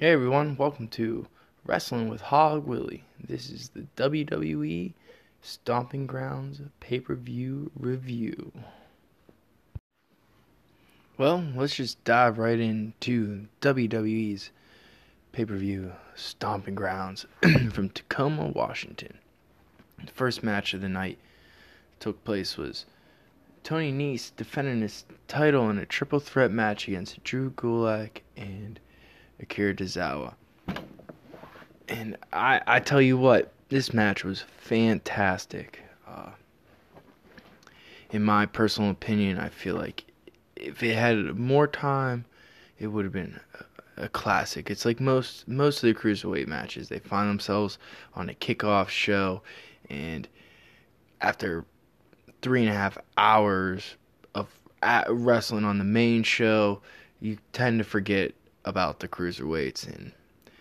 Hey everyone, welcome to Wrestling with Hog Willie. This is the WWE Stomping Grounds pay-per-view review. Well, let's just dive right into WWE's pay-per-view Stomping Grounds from Tacoma, Washington. The first match of the night took place was Tony Nese defending his title in a triple threat match against Drew Gulak and Akira Tozawa. And I tell you what, this match was fantastic. In my personal opinion, I feel like if it had more time, it would have been a classic. It's like most of the cruiserweight matches, they find themselves on a kickoff show, and after 3.5 hours of wrestling on the main show, you tend to forget about the cruiserweights, and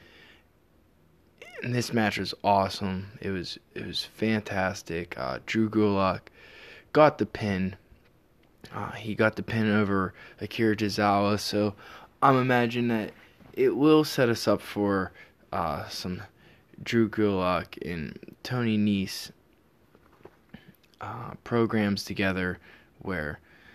this match was awesome. It was fantastic. Drew Gulak got the pin. He got the pin over Akira Tozawa, so I'm imagining that it will set us up for some Drew Gulak and Tony Nese programs together where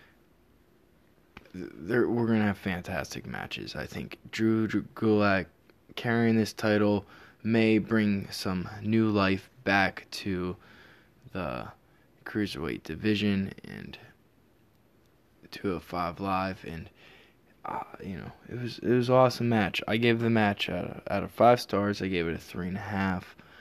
we're going to have fantastic matches. I think Drew Gulak carrying this title may bring some new life back to the cruiserweight division and 205 Live, and it was an awesome match. I gave the match out of 5 stars. I gave it a 3.5.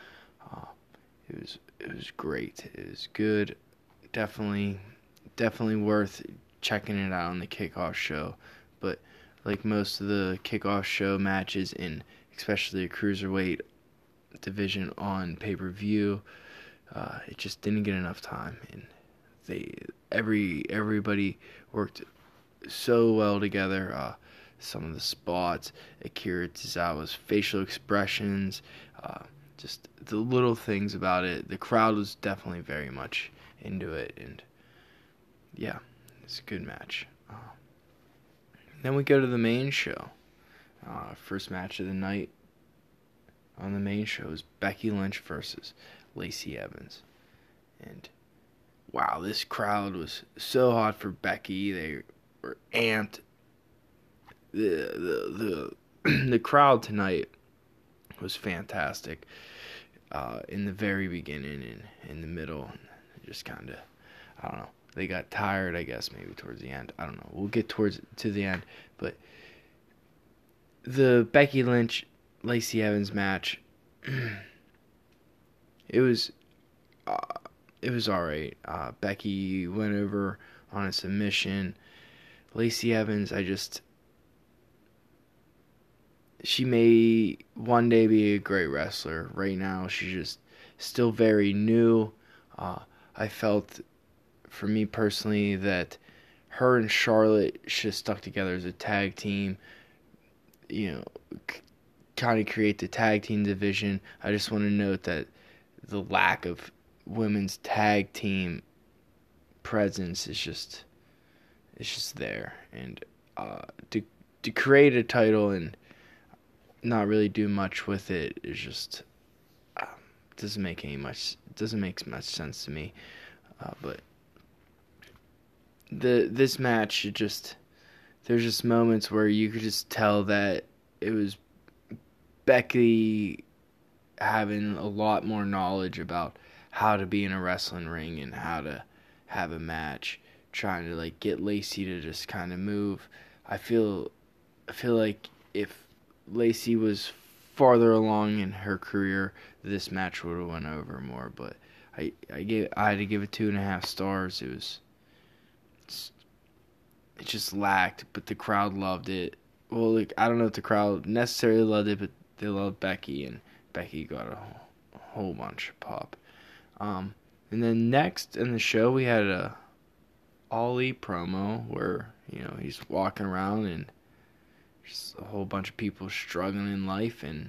It was great. It was good. Definitely worth checking it out on the kickoff show. But like most of the kickoff show matches, and especially a cruiserweight division on pay-per-view, it just didn't get enough time, and everybody worked so well together. Some of the spots, Akira Tozawa's facial expressions, just the little things about it. The crowd was definitely very much into it, and yeah, it's a good match. Then we go to the main show. First match of the night on the main show is Becky Lynch versus Lacey Evans. And wow, this crowd was so hot for Becky. They were amped. The the crowd tonight was fantastic. In the very beginning and in the middle, just kind of, I don't know. They got tired, I guess, maybe towards the end. I don't know. We'll get to the end, but the Becky Lynch Lacey Evans match, it was alright. Becky went over on a submission. Lacey Evans, she may one day be a great wrestler. Right now, she's just still very new. I felt, for me personally, that her and Charlotte should have stuck together as a tag team. Kind of create the tag team division. I just want to note that the lack of women's tag team presence is just there, and to create a title and not really do much with it is just doesn't make much sense to me. But this match, there's just moments where you could just tell that it was Becky having a lot more knowledge about how to be in a wrestling ring and how to have a match, trying to like get Lacey to just kind of move. I feel like if Lacey was farther along in her career, this match would have went over more. But I had to give it 2.5 stars. It just lacked, but the crowd loved it. Well, like, I don't know if the crowd necessarily loved it, but they loved Becky, and Becky got a whole bunch of pop. And then next in the show, we had a Ali promo where, he's walking around and just a whole bunch of people struggling in life, and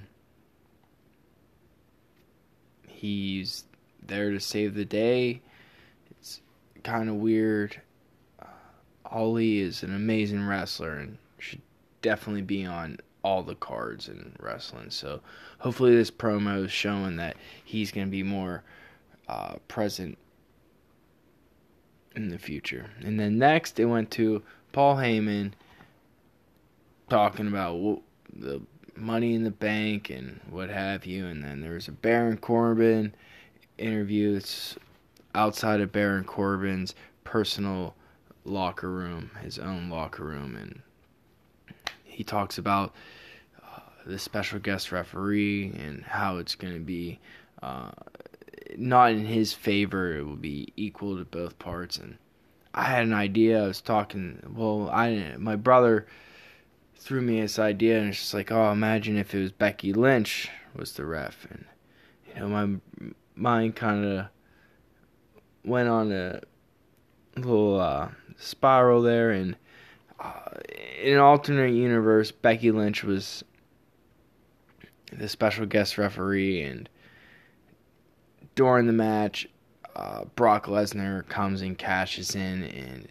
he's there to save the day. It's kind of weird. Ali is an amazing wrestler and should definitely be on all the cards in wrestling. So hopefully this promo is showing that he's going to be more present in the future. And then next, it went to Paul Heyman talking about the Money in the Bank and what have you. And then there was a Baron Corbin interview. It's outside of Baron Corbin's personal locker room, his own locker room. And he talks about the special guest referee and how it's going to be not in his favor. It will be equal to both parts. And I had an idea. I was talking. My brother threw me this idea, and it's just like, oh, imagine if it was Becky Lynch was the ref. And my mind kind of went on a little spiral there. And in an alternate universe, Becky Lynch was the special guest referee, and during the match, Brock Lesnar comes and cashes in, and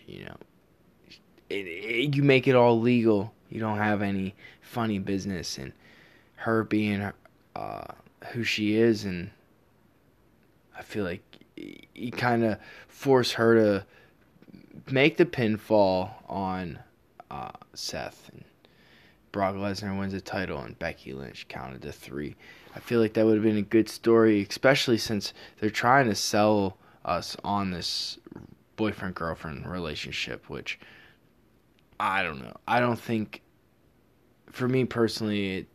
you make it all legal. You don't have any funny business, and her being who she is, and I feel like you kind of force her to make the pinfall on Seth. And Brock Lesnar wins the title, and Becky Lynch counted to 3. I feel like that would have been a good story, especially since they're trying to sell us on this boyfriend-girlfriend relationship, which I don't know. I don't think, for me personally,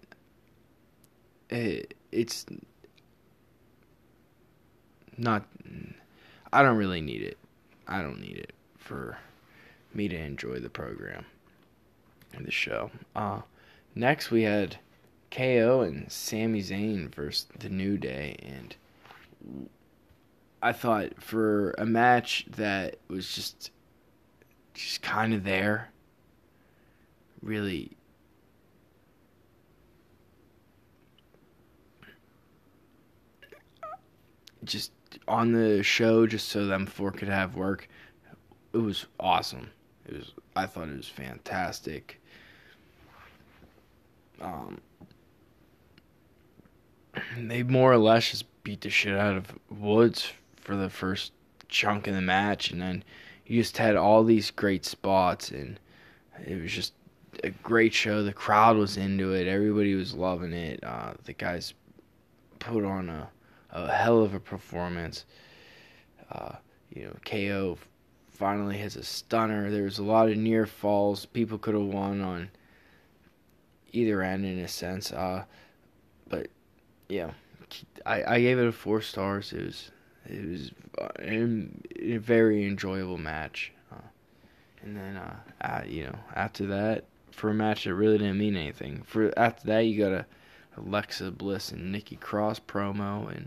it's not. I don't really need it. I don't need it for me to enjoy the program and the show. Next, we had KO and Sami Zayn versus The New Day, and I thought for a match that was just kind of there, really just on the show, just so them four could have work, it was awesome. I thought it was fantastic. They more or less just beat the shit out of Woods for the first chunk of the match, and then you just had all these great spots, and it was just a great show. The crowd was into it. Everybody was loving it. The guys put on a hell of a performance. KO finally has a stunner. There was a lot of near falls. People could have won on either end in a sense. But yeah, I gave it a 4 stars. It was a very enjoyable match. And then after that, for a match that really didn't mean anything, after that you got a Alexa Bliss and Nikki Cross promo, and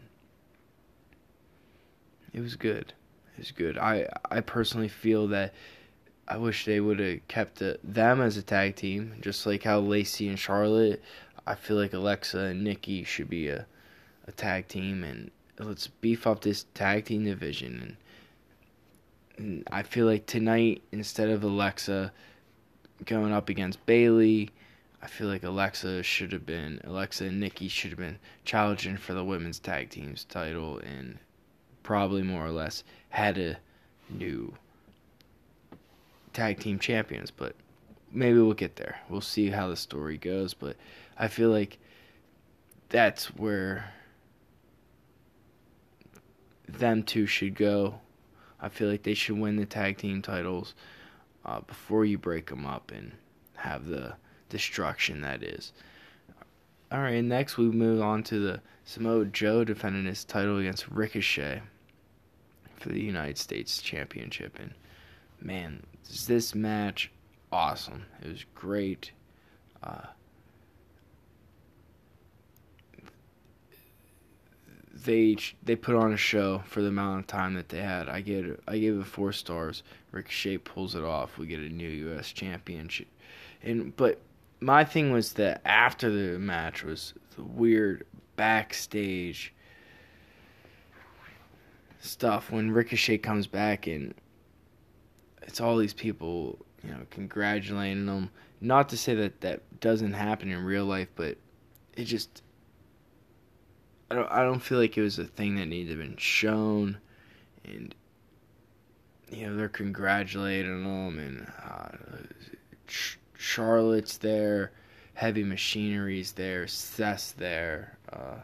it was good. It was good. I personally feel that I wish they would have kept them as a tag team, just like how Lacey and Charlotte. I feel like Alexa and Nikki should be a tag team, and let's beef up this tag team division. And I feel like tonight, instead of Alexa going up against Bayley, I feel like Alexa and Nikki should have been challenging for the women's tag team's title, and probably more or less had a new tag team champions. But maybe we'll get there. We'll see how the story goes. But I feel like that's where them two should go. I feel like they should win the tag team titles before you break them up and have the destruction that is. Alright, next we move on to the Samoa Joe defending his title against Ricochet for the United States Championship. And man, is this match awesome. It was great. They put on a show for the amount of time that they had. I gave it 4 stars. Ricochet pulls it off. We get a new U.S. championship. But my thing was that after the match was the weird backstage stuff when Ricochet comes back, and it's all these people, congratulating him. not to say that that doesn't happen in real life, but it just I don't feel like it was a thing that needed to have been shown. And they're congratulating them, and Charlotte's there, Heavy Machinery's there, Seth's there,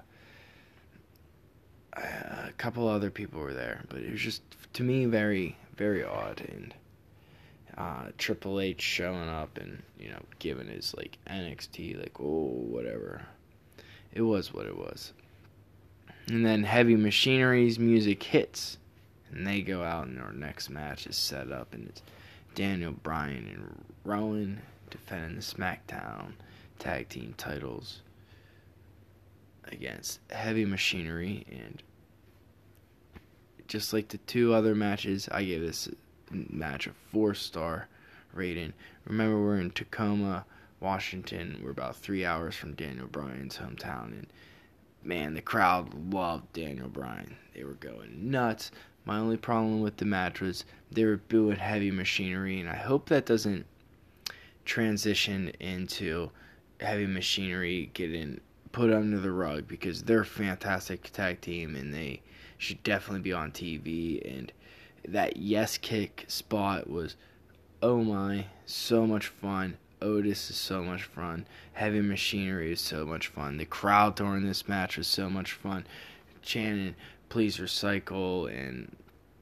a couple other people were there, but it was just, to me, very, very odd. And Triple H showing up and giving his like NXT whatever. It was what it was. And then Heavy Machinery's music hits, and they go out, and our next match is set up, and it's Daniel Bryan and Rowan defending the SmackDown Tag Team titles against Heavy Machinery. And just like the two other matches, I gave this match a 4-star rating. Remember, we're in Tacoma, Washington. We're about 3 hours from Daniel Bryan's hometown, and man, the crowd loved Daniel Bryan. They were going nuts. My only problem with the match was they were booing Heavy Machinery, and I hope that doesn't transition into Heavy Machinery getting put under the rug, because they're a fantastic tag team, and they should definitely be on TV. And that yes kick spot was, oh my, so much fun. Otis is so much fun. Heavy Machinery is so much fun. The crowd during this match was so much fun. Chanting, please recycle, and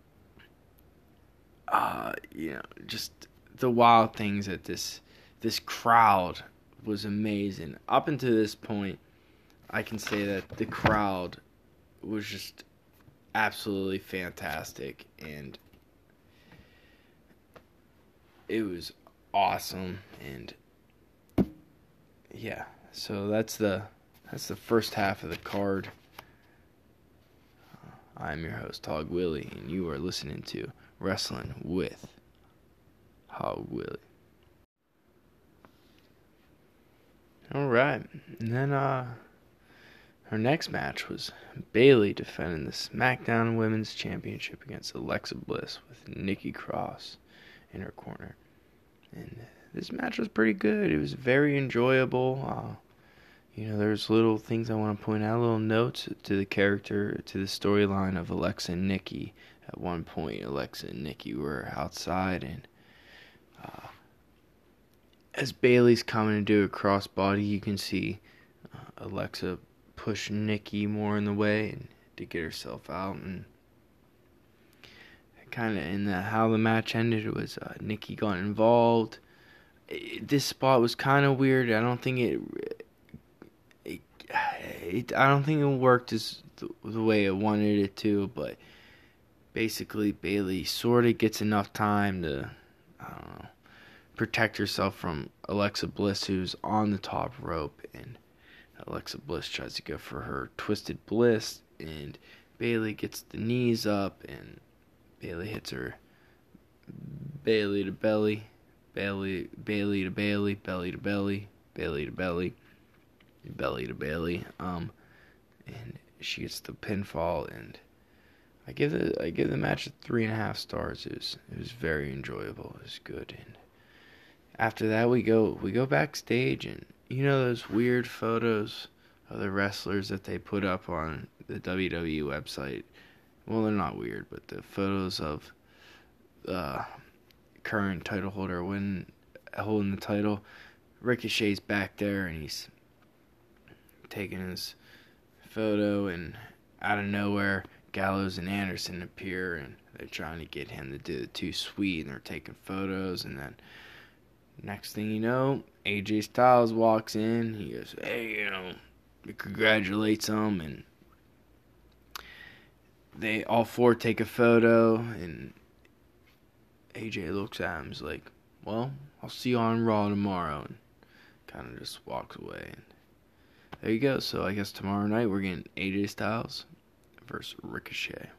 just the wild things that this crowd was amazing. Up until this point, I can say that the crowd was just absolutely fantastic, and it was awesome. And yeah, so that's the first half of the card. I'm your host, Hog Willie, and you are listening to Wrestling with Hog Willie. Alright, and then her next match was Bayley defending the SmackDown Women's Championship against Alexa Bliss with Nikki Cross in her corner. And this match was pretty good. It was very enjoyable. There's little things I want to point out, little notes to the character, to the storyline of Alexa and Nikki. At one point, Alexa and Nikki were outside, and as Bayley's coming to do a crossbody, you can see Alexa push Nikki more in the way and to get herself out. And kind of in how the match ended, it was Nikki got involved. This spot was kind of weird. I don't think it worked as the way it wanted it to, but basically Bayley sort of gets enough time to, protect herself from Alexa Bliss, who's on the top rope, and Alexa Bliss tries to go for her Twisted Bliss, and Bayley gets the knees up, and Bayley hits her Bayley to belly, Bayley to Bayley, belly to belly, Bayley to belly, belly to Bayley, and she gets the pinfall. And I give the match 3.5 stars. It was very enjoyable. It was good. And after that, we go backstage, and those weird photos of the wrestlers that they put up on the WWE website. Well, they're not weird, but the photos of current title holder holding the title. Ricochet's back there, and he's taking his photo, and out of nowhere, Gallows and Anderson appear, and they're trying to get him to do the too sweet, and they're taking photos. And then next thing you know, AJ Styles walks in. He goes, hey, he congratulates them, and they all four take a photo, and AJ looks at him and is like, well, I'll see you on Raw tomorrow, and kind of just walks away. And there you go. So I guess tomorrow night we're getting AJ Styles versus Ricochet.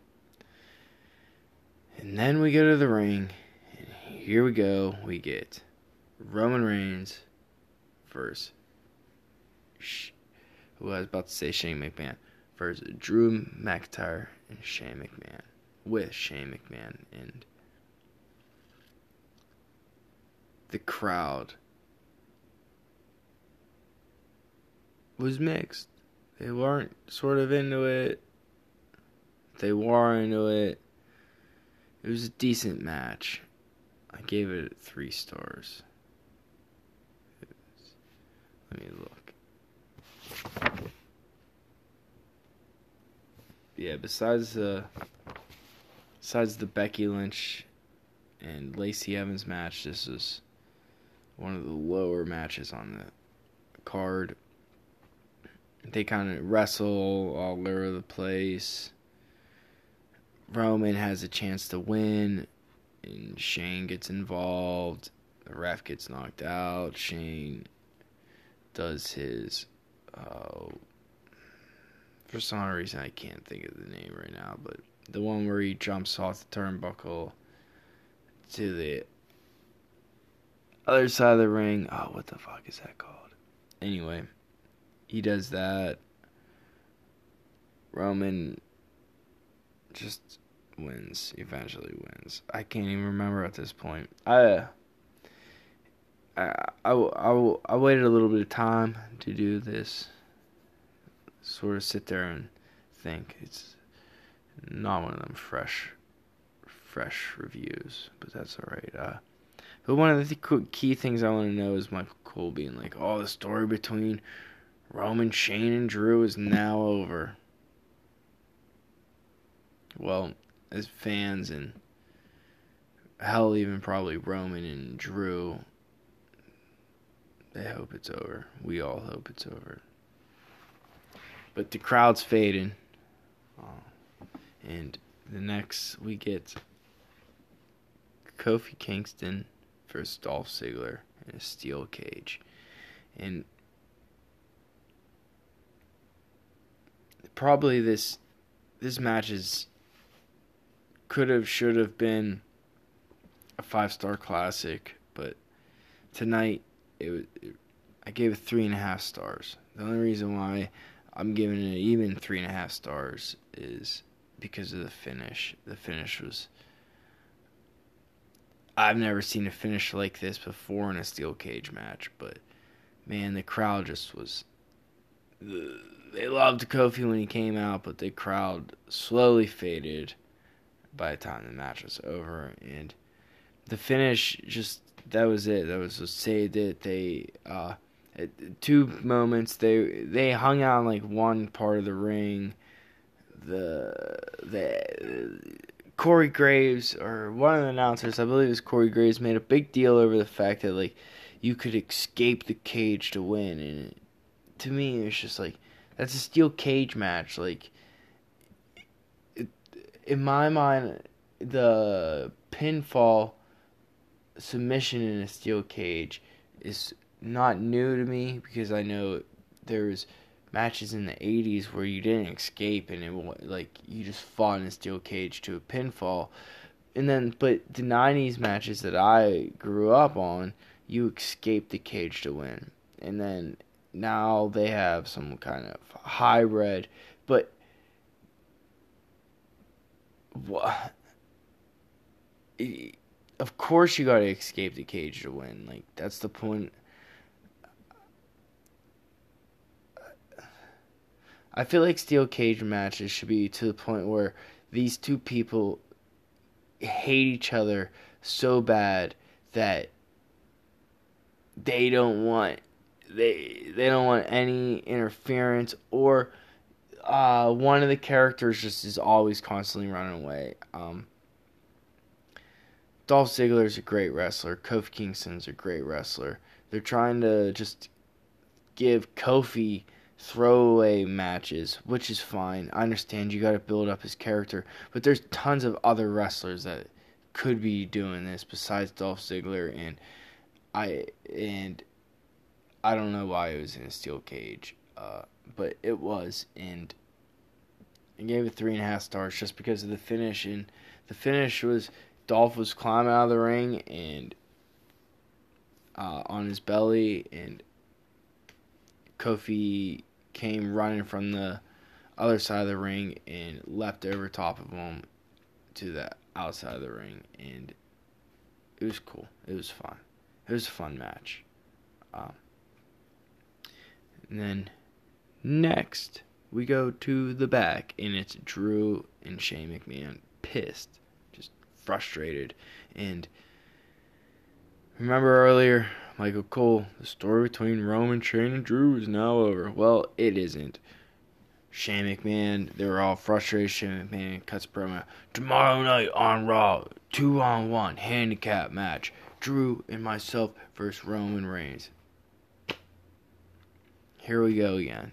And then we go to the ring, and here we go. We get Roman Reigns versus I was about to say Shane McMahon versus Drew McIntyre and Shane McMahon with Shane McMahon. And the crowd was mixed. They weren't sort of into it. They were into it. It was a decent match. I gave it 3 stars. Let me look. Yeah, besides the Becky Lynch and Lacey Evans match, this is one of the lower matches on the card. They kind of wrestle all over the place. Roman has a chance to win, and Shane gets involved. The ref gets knocked out. Shane does his, for some reason I can't think of the name right now, but the one where he jumps off the turnbuckle to the other side of the ring. Oh, what the fuck is that called? Anyway, he does that. Roman just wins, eventually wins. I can't even remember at this point. I waited a little bit of time to do this. Sort of sit there and think. It's not one of them fresh reviews, but that's alright. But one of the key things I want to know is Michael Cole being like, oh, the story between Roman, Shane, and Drew is now over. Well, as fans, and hell, even probably Roman and Drew, they hope it's over. We all hope it's over. But the crowd's fading. And the next we get Kofi Kingston versus Dolph Ziggler in a steel cage. And probably this match should have been a 5-star classic, but tonight I gave it 3.5 stars. The only reason why I'm giving it even 3.5 stars is because of the finish. The finish was... I've never seen a finish like this before in a steel cage match, but man, the crowd just was... They loved Kofi when he came out, but the crowd slowly faded by the time the match was over, and the finish, just, that was it. That was what saved it. They, at 2 moments, they hung out in like one part of the ring. The Corey Graves, or one of the announcers, I believe it was Corey Graves, made a big deal over the fact that like you could escape the cage to win, and to me, it's just like, that's a steel cage match. Like, in my mind, the pinfall submission in a steel cage is not new to me, because I know there was matches in the 80s where you didn't escape, and you just fought in a steel cage to a pinfall. And then, but the 90s matches that I grew up on, you escape the cage to win. And then now they have some kind of hybrid, but what? Of course you gotta escape the cage to win. Like, that's the point. I feel like steel cage matches should be to the point where these two people hate each other so bad that they don't want any interference, or one of the characters just is always constantly running away. Dolph Ziggler is a great wrestler. Kofi Kingston's a great wrestler. They're trying to just give Kofi throwaway matches, which is fine. I understand you got to build up his character, but there's tons of other wrestlers that could be doing this besides Dolph Ziggler, and I don't know why it was in a steel cage, but it was, and I gave it 3.5 stars just because of the finish. And the finish was Dolph was climbing out of the ring and on his belly, and Kofi came running from the other side of the ring and leapt over top of him to the outside of the ring, and it was cool. It was fun. It was a fun match. And then Next, we go to the back, and it's Drew and Shane McMahon pissed, just frustrated. And remember earlier, Michael Cole, the story between Roman, Shane, and Drew is now over. Well, it isn't. Shane McMahon, they were all frustrated. Shane McMahon cuts promo. Tomorrow night on Raw, 2-on-1 handicap match. Drew and myself versus Roman Reigns. Here we go again.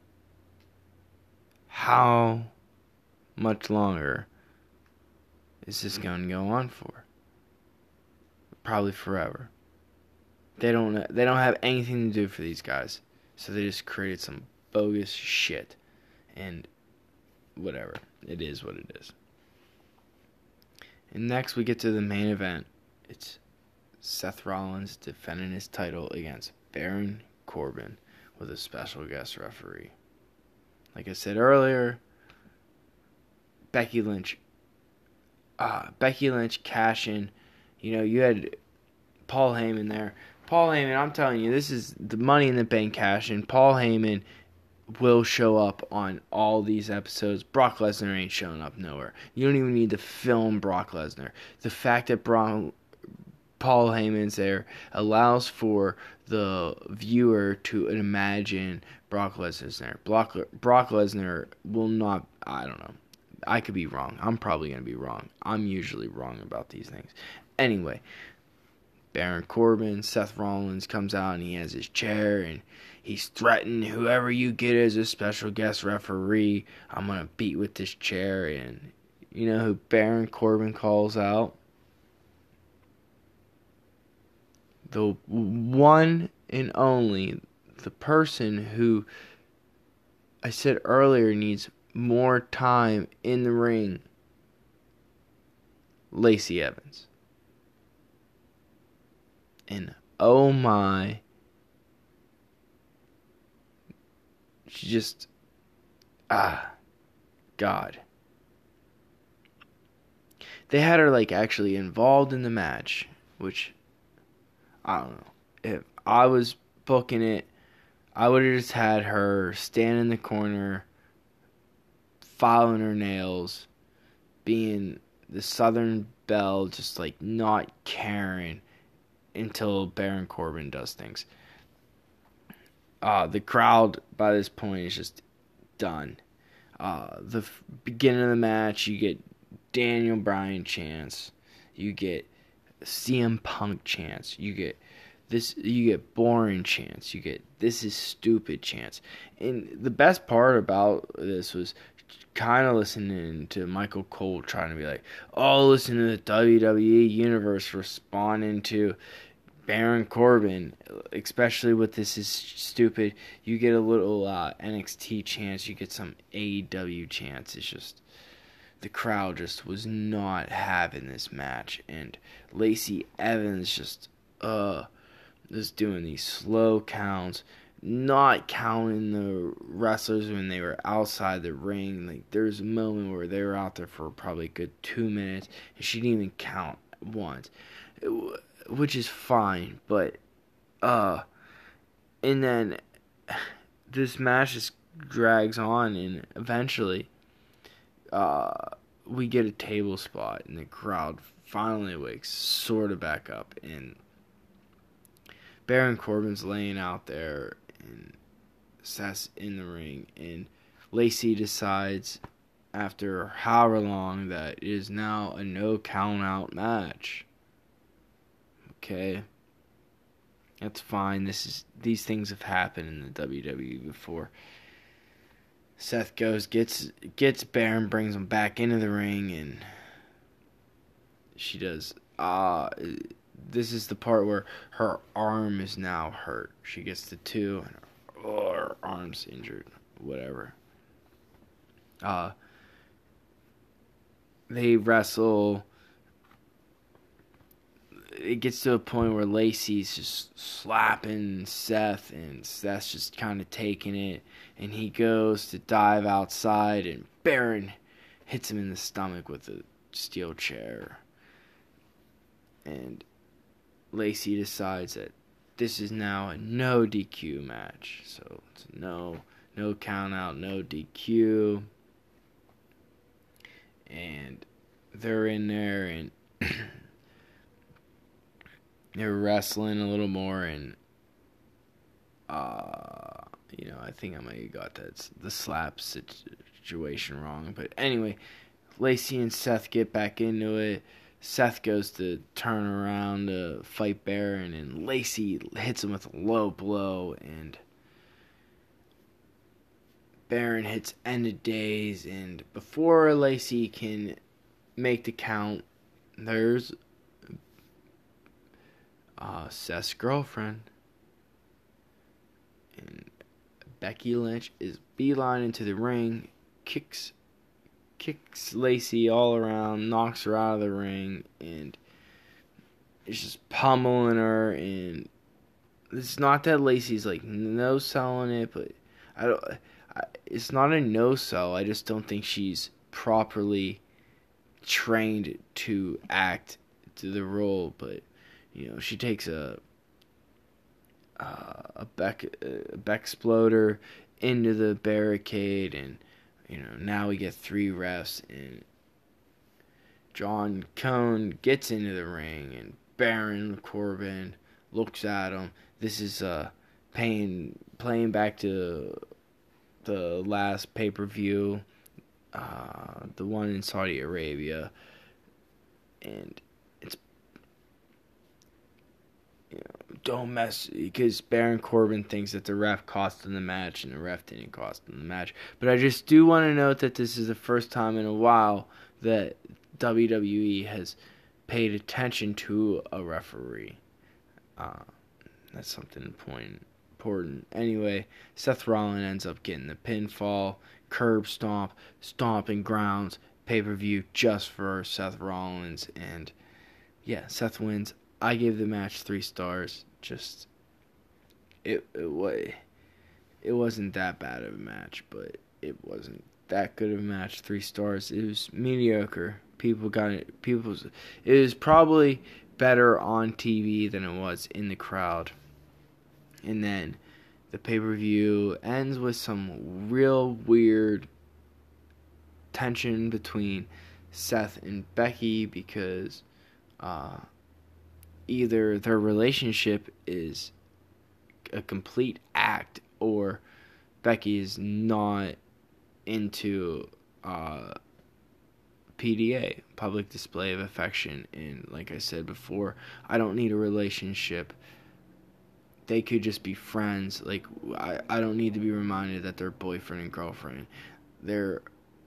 How much longer is this going to go on for? Probably forever. They don't have anything to do for these guys, so they just created some bogus shit. And whatever, it is what it is. And next we get to the main event. It's Seth Rollins defending his title against Baron Corbin with a special guest referee. Like I said earlier, Becky Lynch cash in. You know, you had Paul Heyman there. Paul Heyman, I'm telling you, this is the Money in the Bank cash in. Paul Heyman will show up on all these episodes. Brock Lesnar ain't showing up nowhere. You don't even need to film Brock Lesnar. The fact that Paul Heyman's there allows for the viewer to imagine Brock Lesnar's there. Brock Lesnar will not, I don't know. I could be wrong. I'm probably going to be wrong. I'm usually wrong about these things. Anyway, Baron Corbin, Seth Rollins comes out and he has his chair and he's threatening whoever you get as a special guest referee, I'm going to beat with this chair. And you know who Baron Corbin calls out? The one and only, the person who I said earlier needs more time in the ring, Lacey Evans. And oh my, she just, God. They had her like actually involved in the match, which, I don't know. If I was booking it, I would have just had her stand in the corner, filing her nails, being the Southern Belle, just like not caring until Baron Corbin does things. The crowd by this point is just done. The beginning of the match, you get Daniel Bryan chants, you get CM Punk chants, you get boring chants, you get this is stupid chants. And the best part about this was kind of listening to Michael Cole trying to be like, oh, listen to the WWE Universe responding to Baron Corbin, especially with this is stupid. You get a little NXT chance, you get some AEW chance. It's just, the crowd just was not having this match. And Lacey Evans just doing these slow counts, not counting the wrestlers when they were outside the ring. Like, there's a moment where they were out there for probably a good 2 minutes, and she didn't even count once, which is fine. But and then this match just drags on, and eventually we get a table spot, and the crowd finally wakes sort of back up, and Baron Corbin's laying out there, and Seth's in the ring, and Lacey decides after however long that it is now a no count out match. Okay, that's fine. These things have happened in the WWE before. Seth gets Baron, brings him back into the ring, and she does. This is the part where her arm is now hurt. She gets the 2, and her arm's injured. Whatever. They wrestle. It gets to a point where Lacey's just slapping Seth, and Seth's just kind of taking it, and he goes to dive outside, and Baron hits him in the stomach with a steel chair. And Lacey decides that this is now a no DQ match, so it's no no count out, no DQ. And they're in there and they're wrestling a little more, and I think I might have got the slap situation wrong. But anyway, Lacey and Seth get back into it. Seth goes to turn around to fight Baron, and Lacey hits him with a low blow, and Baron hits End of Days, and before Lacey can make the count, there's Seth's girlfriend, and Becky Lynch is beeline into the ring, kicks Lacey all around, knocks her out of the ring, and is just pummeling her. And it's not that Lacey's like no selling it, but it's not a no sell. I just don't think she's properly trained to act to the role. But she takes a Beck exploder into the barricade, and now we get 3 refs, and John Cone gets into the ring, and Baron Corbin looks at him. This is playing back to the last pay-per-view, the one in Saudi Arabia, and it's don't mess, because Baron Corbin thinks that the ref cost him the match, and the ref didn't cost him the match. But I just do want to note that this is the first time in a while that WWE has paid attention to a referee. That's something important. Anyway, Seth Rollins ends up getting the pinfall, curb stomp, stomping grounds, pay-per-view just for Seth Rollins, and yeah, Seth wins. I gave the match 3 stars. Just it wasn't that bad of a match, but it wasn't that good of a match. 3 stars. It was mediocre. People got it. It was probably better on TV than it was in the crowd. And then the pay-per-view ends with some real weird tension between Seth and Becky, because either their relationship is a complete act, or Becky is not into PDA, public display of affection. And like I said before, I don't need a relationship. They could just be friends. Like, I don't need to be reminded that they're boyfriend and girlfriend. Their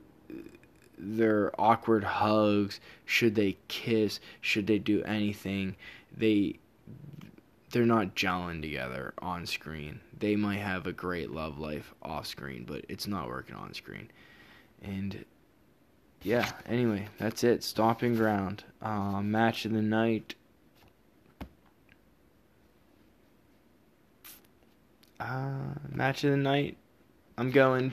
awkward hugs, should they kiss, should they do anything, they're not gelling together on screen. They might have a great love life off screen, but it's not working on screen. And yeah, anyway, that's it. Stomping ground. Match of the night. Match of the night. I'm going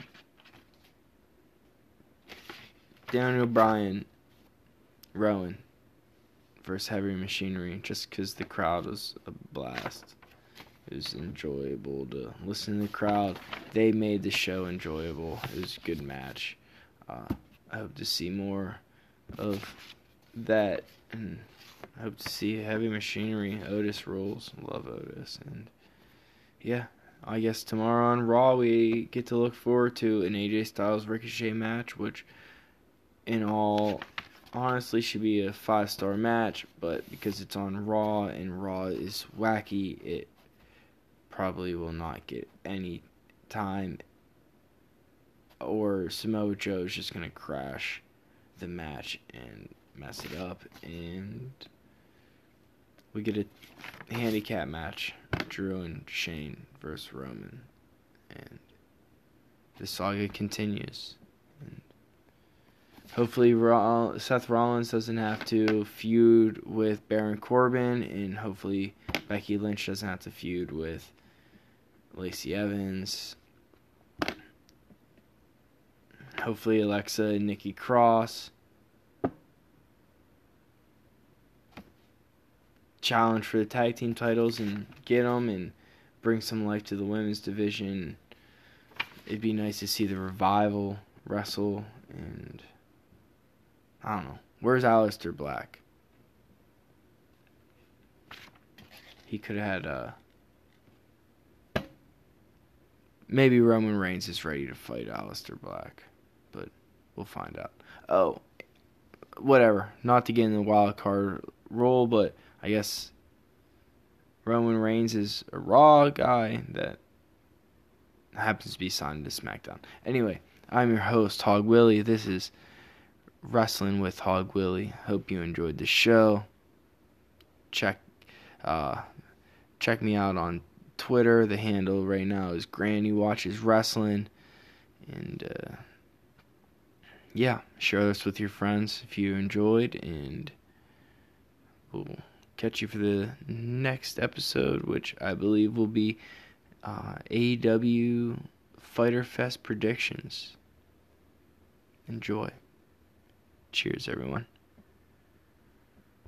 Daniel Bryan, Rowan versus Heavy Machinery, just because the crowd was a blast. It was enjoyable to listen to the crowd. They made the show enjoyable. It was a good match. I hope to see more of that, and I hope to see Heavy Machinery. Otis rules. Love Otis. And yeah, I guess tomorrow on Raw we get to look forward to an AJ Styles Ricochet match, which in all honestly should be a 5-star match, but because it's on Raw and Raw is wacky, it probably will not get any time, or Samoa Joe's just gonna crash the match and mess it up, and we get a handicap match, Drew and Shane versus Roman, and the saga continues. And hopefully Seth Rollins doesn't have to feud with Baron Corbin, and hopefully Becky Lynch doesn't have to feud with Lacey Evans. Hopefully Alexa and Nikki Cross challenge for the tag team titles and get them and bring some life to the women's division. it'd be nice to see the Revival wrestle, and I don't know. Where's Aleister Black? He could have had maybe Roman Reigns is ready to fight Aleister Black, but we'll find out. Oh, whatever. Not to get in the wild card role, but I guess Roman Reigns is a Raw guy that happens to be signed to SmackDown. Anyway, I'm your host, Hog Willie. This is Wrestling with Hog Willie. Hope you enjoyed the show. Check me out on Twitter. The handle right now is Granny Watches Wrestling. And yeah, share this with your friends if you enjoyed. And we'll catch you for the next episode, which I believe will be AEW Fyter Fest predictions. Enjoy. Cheers, everyone.